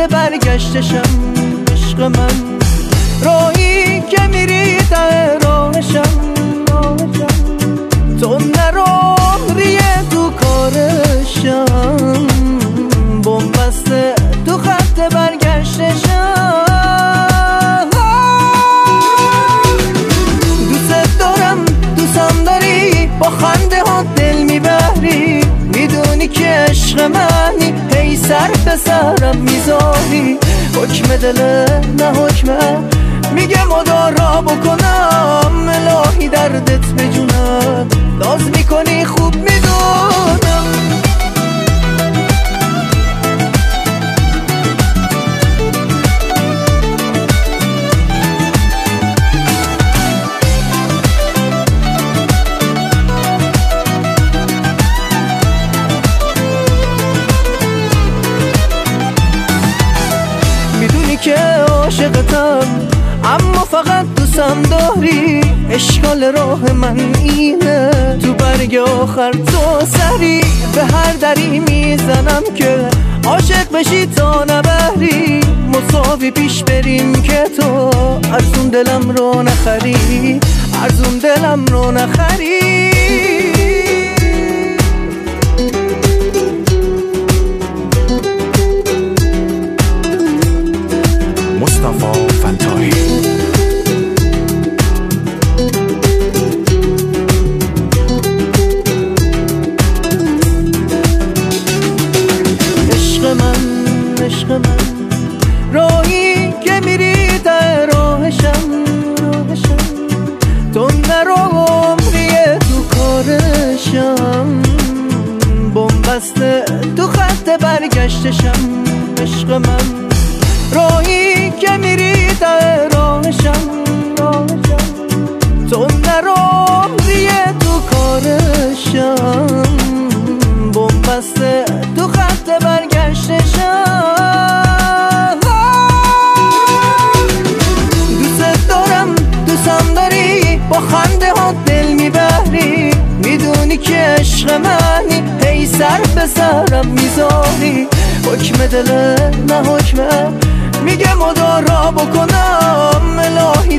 برگشتشم عشق من، راهی که میری ته راهشم، تو نرو ریه تو کارشم، بومبسته تو خط برگشتشم. دوست دارم دوستم داری، با خنده ها دل میبری، میدونی که عشق منی، هی سر به سرم میذاری، حکم دل نه حکمه، میگه مدارا بکنم، الهی دردت بجونم، ناز میکنی خوب میدونم. میدونی که عاشقتم، اما فقط دوستم داری، اشکال راه من اینه، تو برگ آخر تو سری به هر دری میزنم که عاشق بشی تا نبری، مساوی پیش بریم که تو ارزون دلم رو نخری، ارزون دلم رو نخری. مصطفی فنتاحی. عشق من راهی که میری ته راهشم، تو نرو عمریه تو کارشم، بومبسته تو خط برگشتشم عشق من، راهی که میری ته راهشم، تو نرو عمریه تو کارشم، بومبسته تو خط برگشتشم. دوست دارم دوستم داری، با خنده ها دل میبری، میدونی که عشق منی، هی سر به سرم میذاری، حکم دل نه حکمه، میگه مدارا بکنم، الهی